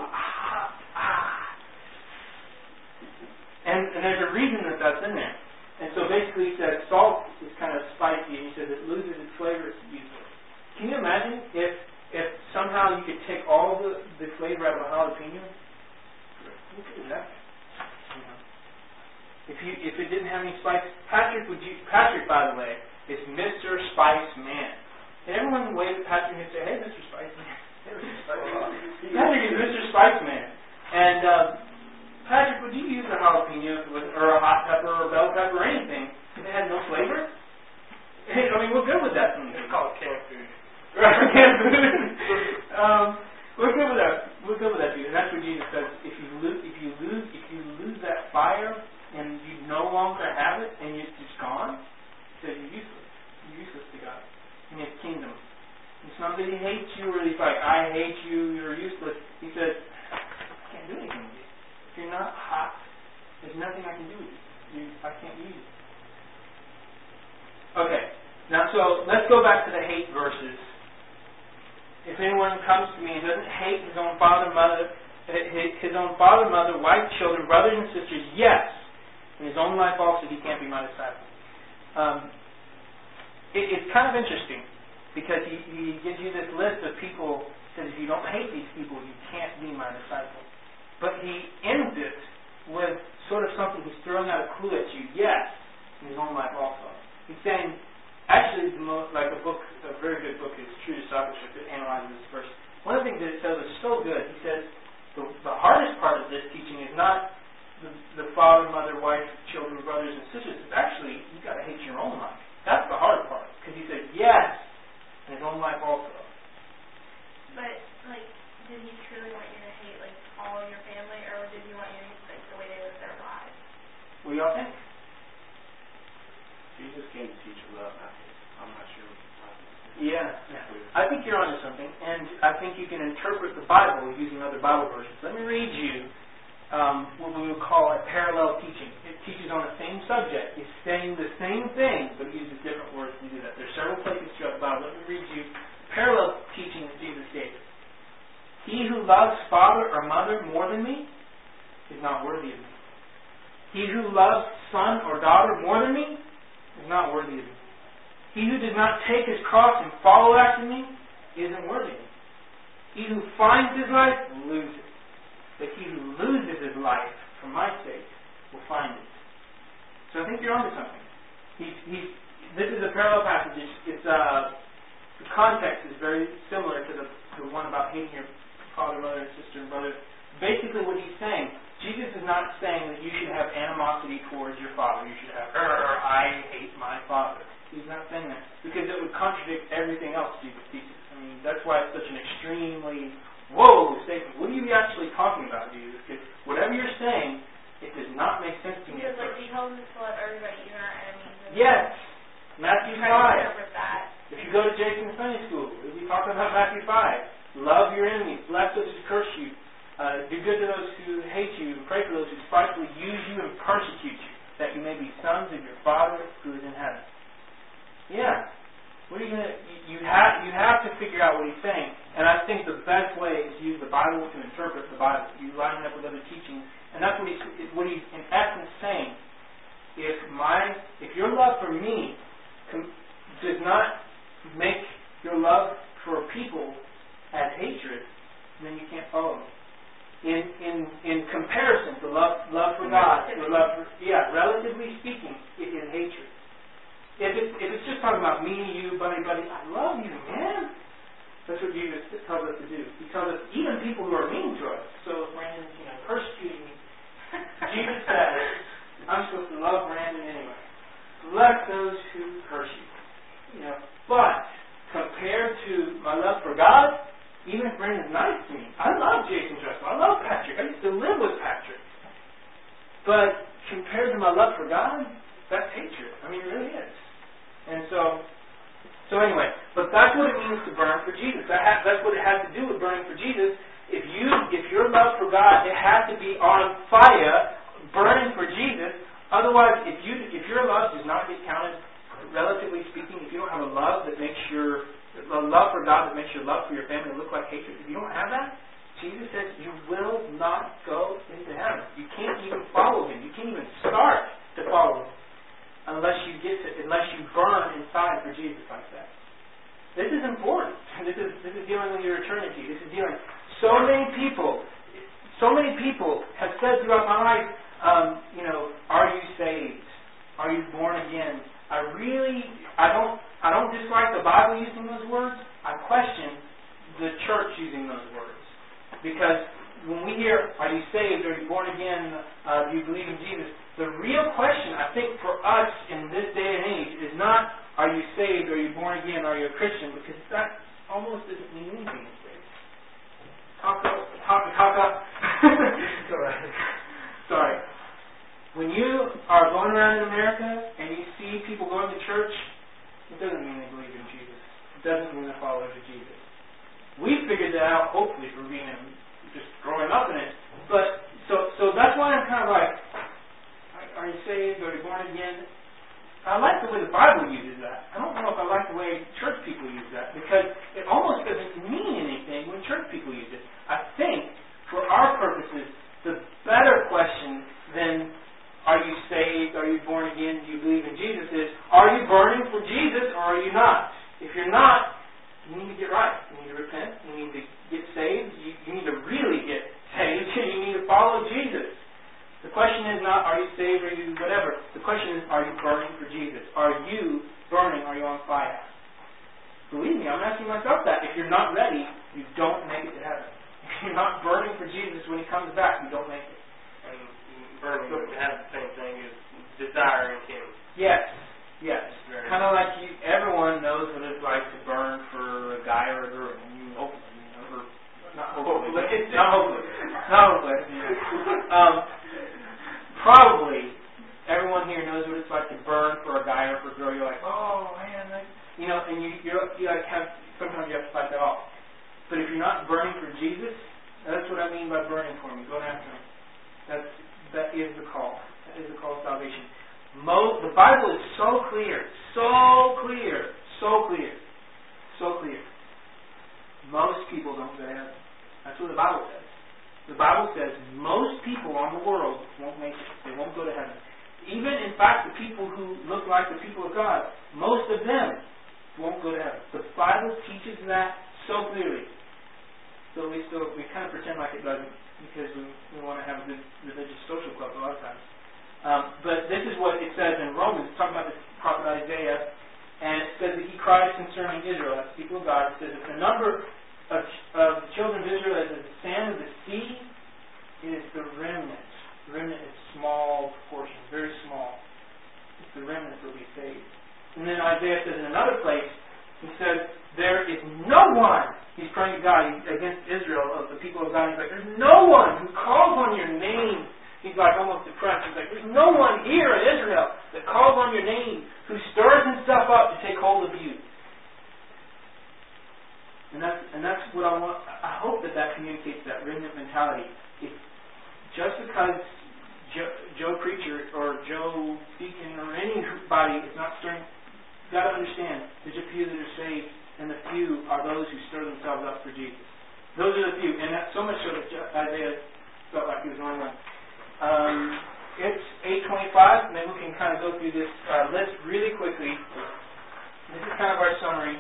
And there's a reason that that's in there. And so basically he says salt is kind of spicy, and he says it loses its flavor, it's useless. Can you imagine if somehow you could take all the flavor out of a jalapeno? Look at that. If it didn't have any spice, Patrick, by the way, is Mr. Spice Man. And everyone wave at Patrick and say, hey, Mr. Spice Man. Patrick is Mr. Spice Man. And Patrick, would you use a jalapeno or a hot pepper or a bell pepper or anything if it had no flavor? I mean, we're good with that. It's called canned food. Right, canned food. We're good with that. We're good with that, dude. And that's what Jesus says. If you lose that fire and you no longer have it and it's just gone, he says you're useless. You're useless to God in His kingdom. It's not that He hates you or He's like, I hate you, you're useless. He says, I can't do anything with you. If you're not hot, there's nothing I can do with you. I can't use you. Okay, now so let's go back to the hate verses. If anyone comes to me and doesn't hate his own father, mother, wife, children, brothers and sisters, yes, in his own life also he can't be my disciple. It's kind of interesting because he gives you this list of people. Says if you don't hate these people, you can't be my disciple. But he ends it with sort of something. He's throwing out a clue at you. Yes, in his own life also. He's saying, actually, a very good book is True Discipleship that analyzes this verse. One of the things that it says is so good. He says the hardest part of this teaching is not the father, mother, wife, children, brothers, and sisters. It's actually you've got to hate your own life. That's the hard part. Because he said yes, in his own life also. But did he truly want you to hate all of your family, or did he want you to hate the way they live their lives? What do y'all think? Jesus came to teach love. I'm not sure what he's talking about. Yeah. I think you're onto something, and I think you can interpret the Bible using other Bible versions. Let me read you what we would call a parallel teaching. teaches on the same subject. He's saying the same thing, but he uses different words to do that. There's several places throughout the Bible. Let me read you parallel teaching that Jesus gave. He who loves father or mother more than me is not worthy of me. He who loves son or daughter more than me is not worthy of me. He who does not take his cross and follow after me isn't worthy of me. He who finds his life will lose it. But he who loses his life for my sake will find it. So I think you're onto something. This is a parallel passage. The context is very similar to the one about hating your father, mother, and sister, and brother. Basically what he's saying, Jesus is not saying that you should have animosity towards your father. You should have, I hate my father. He's not saying that. Because it would contradict everything else Jesus teaches. I mean, that's why it's such an extremely, whoa statement. What are you actually talking about, Jesus? Because whatever you're saying, it does not make sense to me. Because, like, he tells us to love everybody, even our enemies. Yes. Matthew 5. That. If you go to Jason's Sunday School, we'll be talking about Matthew 5. Love your enemies. Bless those who curse you. Do good to those who hate you. And pray for those who spitefully use you and persecute you, that you may be sons of your Father who is in heaven. Yeah. What are you going to... You have to figure out what he's saying. And I think the best way is to use the Bible to interpret the Bible. You line it up with other teachings. And that's what he's in essence saying. If your love for me does not make your love for people as hatred, then you can't follow me. In comparison to love for God, relatively speaking, it is hatred. If it's just talking about me, you, buddy, I love you, man. That's what Jesus tells us to do. He tells us, even people who are mean to us. So if Brandon's, persecuting me, Jesus says, I'm supposed to love Brandon anyway. Bless those who curse you. But compared to my love for God, even if Brandon's nice to me, I love Jason Dressel. I love Patrick. I used to live with Patrick. But compared to my love for God, that's hatred. I mean, it really is. And so anyway, but that's what it means to burn for Jesus. That's what it has to do with burning for Jesus. If your love for God, it has to be on fire, burning for Jesus. Otherwise, if your love does not get counted, relatively speaking, if you don't have a love that makes a love for God that makes your love for your family look like hatred, if you don't have that, Jesus says you will not go into heaven. You can't even follow Him. You can't even start to follow Him unless you burn inside for Jesus like that. This is important. This is dealing with your eternity. This is dealing. So many people have said throughout my life, are you saved? Are you born again? I don't dislike the Bible using those words. I question the church using those words. Because when we hear, are you saved? Are you born again? Do you believe in Jesus? The real question, I think, for us in this day and age is not, are you saved? Are you born again? Are you a Christian? Because that almost doesn't mean anything these days. Sorry. When you are going around in America and you see people going to church, it doesn't mean they believe in Jesus. It doesn't mean they're followers of Jesus. We figured that out, hopefully, for being just growing up in it. But so that's why I'm kind of like, are you saved? Are you born again? I like the way the Bible uses that. I don't know if I like the way church people use that, because it almost doesn't mean anything when church people use it. I think, for our purposes, the better question than are you saved, are you born again, do you believe in Jesus is, are you burning for Jesus or are you not? If you're not, you need to get right. You need to repent. You need to get saved. You need to really get saved. You need to follow Jesus. The question is not, are you saved, or are you whatever. The question is, are you burning for Jesus? Are you burning? Are you on fire? Believe me, I'm asking myself that. If you're not ready, you don't make it to heaven. If you're not burning for Jesus when He comes back, you don't make it. And burning would have the same thing as desiring Him. Yes. Kind of like everyone knows what it's like to burn for a guy or a girl. Not hopefully. Probably everyone here knows what it's like to burn for a guy or for a girl. You're like, oh man, and you like sometimes you have to fight that off. But if you're not burning for Jesus, that's what I mean by burning for Him. Going after Him. That is the call to is the call of salvation. The Bible is so clear, so clear, so clear, so clear. Most people don't go to heaven. That's what the Bible says. The Bible says most people on the world won't make it. They won't go to heaven. Even, in fact, the people who look like the people of God, most of them won't go to heaven. The Bible teaches that so clearly. So we kind of pretend like it doesn't, because we want to have a good religious social club a lot of times. But this is what it says in Romans. It's talking about the prophet Isaiah, and it says that he cries concerning Israel, that's the people of God. It says that the number of the children of Israel is as the sand of the sea. It is the remnant. The remnant is small proportion, very small. It's the remnant that will be saved. And then Isaiah says in another place, he says, there is no one, he's praying to God against Israel, of the people of God. He's like, there's no one who calls on your name. He's like almost depressed. He's like, there's no one here in Israel that calls on your name, who stirs himself up to take hold of you. And that's what I want. I hope that communicates that remnant mentality. If just because Joe Preacher or Joe Deacon or anybody is not stirring, you've got to understand, there's a few that are saved, and the few are those who stir themselves up for Jesus. Those are the few, and that's so much so that Isaiah felt like he was the only one. It's 8:25. Maybe we can kind of go through this list really quickly. This is kind of our summary.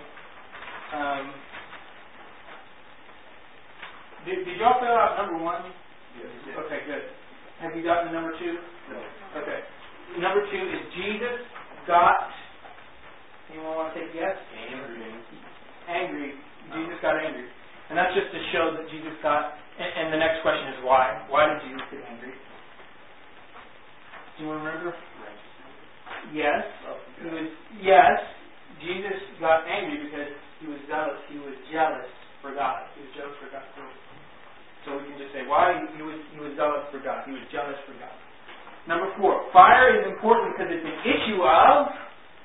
Did y'all fill out number 1? Yes. Okay, good. Have you gotten number 2? No. Okay. Number 2 is Jesus got. Anyone want to take a guess? Angry. Jesus got angry. And that's just to show that Jesus got. And the next question is why? Why did Jesus get angry? Do you remember? Yes. Yes. Jesus got angry because he was zealous. He was jealous for God. He was jealous for God. So we can just say why he was zealous for God. He was jealous for God. Number 4. Fire is important because it's an issue of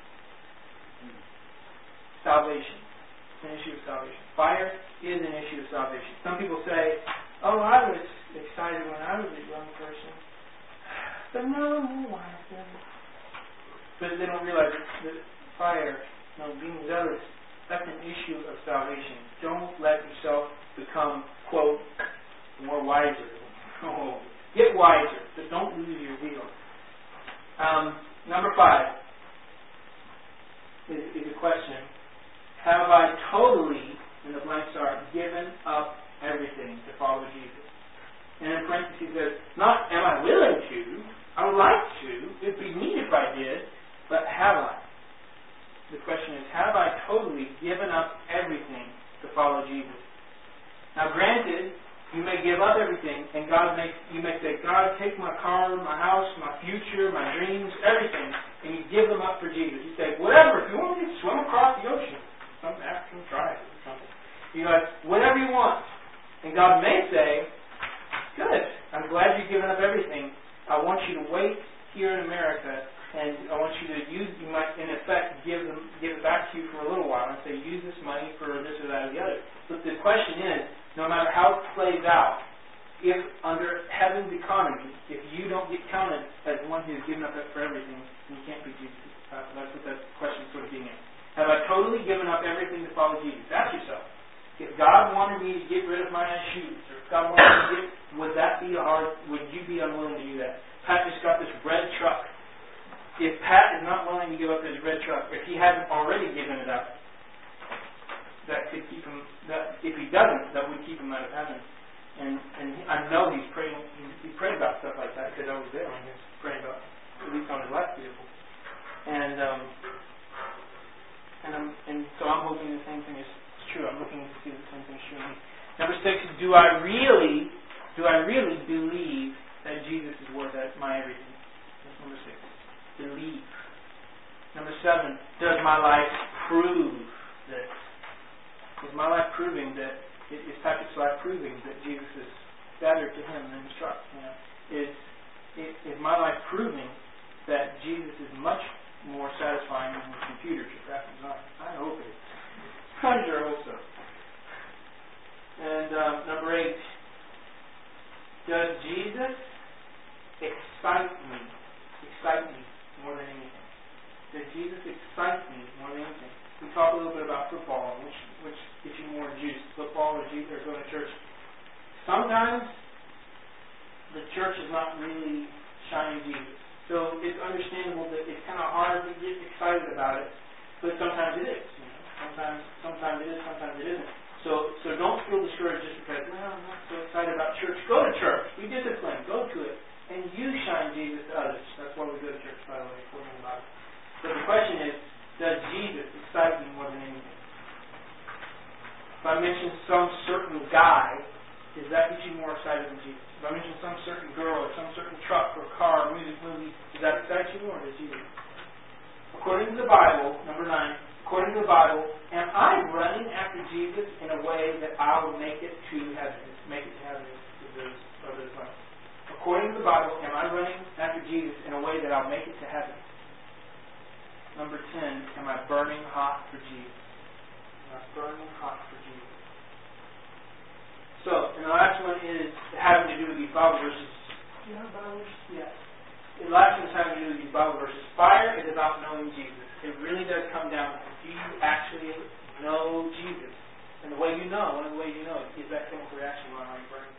salvation. It's an issue of salvation. Fire is an issue of salvation. Some people say, oh, I was excited when I was a young person. But no, why? But they don't realize that fire, being zealous, that's an issue of salvation. Don't let yourself become, quote, more wiser. Oh, get wiser, but don't lose your zeal. Number 5 is a question. Have I totally, in the blanks are, given up everything to follow Jesus? And in parentheses says, not am I willing to, I would like to, it'd be neat if I did, but have I? The question is, have I totally given up everything to follow Jesus? Now granted, you may give up everything, and you may say, God, take my car, my house, my future, my dreams, everything, and you give them up for Jesus. You say, whatever, if you want me to swim across the ocean, some African tribe or something. You know, whatever you want. And God may say, good, I'm glad you've given up everything. I want you to wait here in America, and I want you to you might, in effect, give it back to you for a little while and say, use this money for this or that or the other. But the question is, no matter how it plays out, if under heaven's economy, if you don't get counted as one who's given up for everything, you can't be Jesus. That's what that question is sort of getting at. Have I totally given up everything to follow Jesus? Ask yourself. If God wanted me to get rid of my shoes, or if God wanted me to would you be unwilling to do that? Pat just got this red truck. If Pat is not willing to give up his red truck, if he hasn't already given it up, that could keep him, if he doesn't, that would keep him out of heaven. And I know he's praying, he prayed about stuff like that, because I was there when he was praying about, at least on his last vehicle. And so I'm hoping the same thing is true. I'm looking to see the same thing is true. Number 6, do I really believe that Jesus is worth my everything? That's number 6. Believe. Number 7, does my life prove this? Is my life proving that? Is Patrick's life proving that Jesus is better to him than his truck? Is my life proving that Jesus is much more satisfying than the computer chip graphic design? I hope it is. I sure hope so. And number 8, does Jesus excite me? excite me more than anything? Does Jesus excite me more than anything? We talked a little bit about football, which gets you more juiced, football or Jesus, or going to church. Sometimes the church is not really shining Jesus. So it's understandable that it's kind of hard to get excited about it, but sometimes it is. Sometimes it is, sometimes it isn't. So don't feel discouraged just because, well, I'm not so excited about church. Go to church. Be disciplined. Go to it. And you shine Jesus to others. That's why we go to church, by the way, according to the Bible. So the question is, does Jesus excite you more than anything? If I mention some certain guy, does that get you more excited than Jesus? If I mention some certain girl or some certain truck or car or music movie, does that excite you more or does Jesus? According to the Bible, number 9, according to the Bible, am I running after Jesus in a way that I will make it to heaven? Make it to heaven is over the point. According to the Bible, am I running after Jesus in a way that I'll make it to heaven? Number 10, am I burning hot for Jesus? Am I burning hot for Jesus? So, and the last one is having to do with these Bible verses. Do you have Bible verses? Yes. The last one is having to do with these Bible verses. Fire is about knowing Jesus. It really does come down to, do you actually know Jesus? And the way you know, one of the ways you know is that chemical reaction going on in your brain.